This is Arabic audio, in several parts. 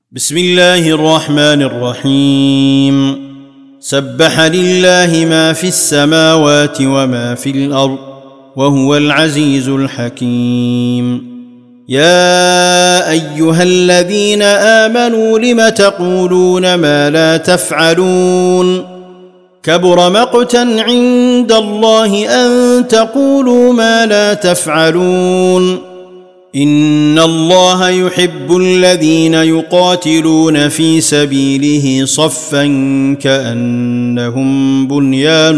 بسم الله الرحمن الرحيم. سبح لله ما في السماوات وما في الأرض وهو العزيز الحكيم. يا أيها الذين آمنوا لم تقولون ما لا تفعلون كبر مقتا عند الله أن تقولوا ما لا تفعلون. إن الله يحب الذين يقاتلون في سبيله صفا كأنهم بنيان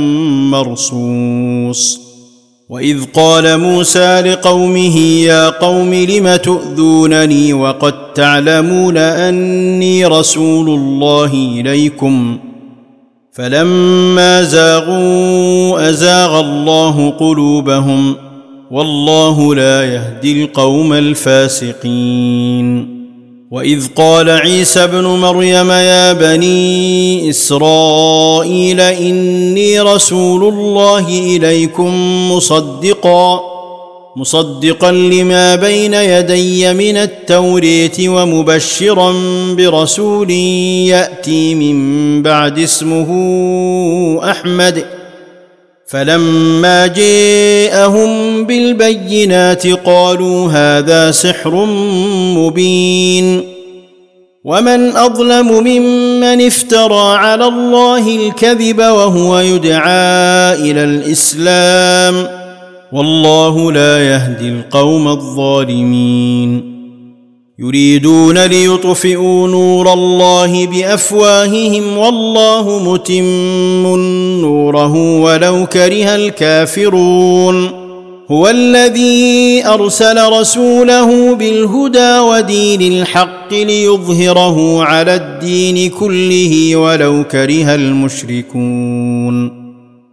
مرصوص. وإذ قال موسى لقومه يا قوم لم تؤذونني وقد تعلمون أني رسول الله إليكم فلما زاغوا أزاغ الله قلوبهم والله لا يهدي القوم الفاسقين. وإذ قال عيسى ابن مريم يا بني إسرائيل إني رسول الله إليكم مصدقا لما بين يدي من التوراة ومبشرا برسول يأتي من بعد اسمه أحمد. فلما جاءهم بالبينات قالوا هذا سحر مبين. ومن أظلم ممن افترى على الله الكذب وهو يدعى إلى الإسلام والله لا يهدي القوم الظالمين. يريدون ليطفئوا نور الله بأفواههم والله متم نوره ولو كره الكافرون. هو الذي أرسل رسوله بالهدى ودين الحق ليظهره على الدين كله ولو كره المشركون.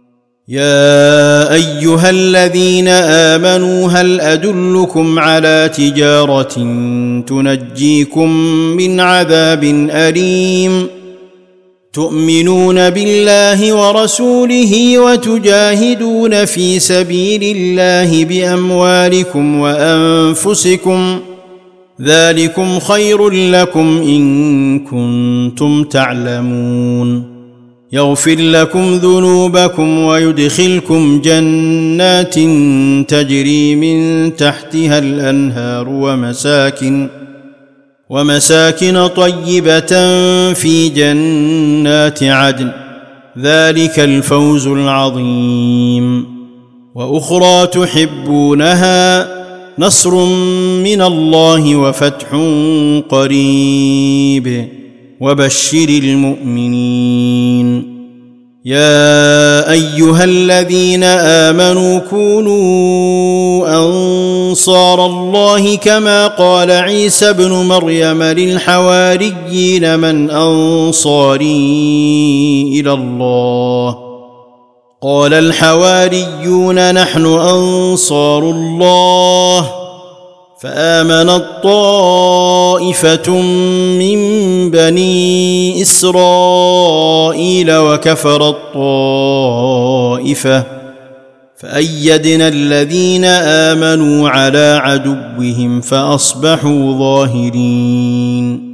يا أيها الذين آمنوا هل أدلكم على تجارة تنجيكم من عذاب أليم تؤمنون بالله ورسوله وتجاهدون في سبيل الله بأموالكم وأنفسكم ذلكم خير لكم إن كنتم تعلمون. يغفر لكم ذنوبكم ويدخلكم جنات تجري من تحتها الأنهار ومساكن طيبة في جنات عدن ذلك الفوز العظيم. وأخرى تحبونها نصر من الله وفتح قريب وبشر المؤمنين. يا أيها الذين آمنوا كونوا أنصار الله كما قال عيسى ابن مريم للحواريين من أنصاري إلى الله قال الحواريون نحن أنصار الله فآمنت طائفة من بني إسرائيل وكفرت طائفة فأيدنا الذين آمنوا على عدوهم فأصبحوا ظاهرين.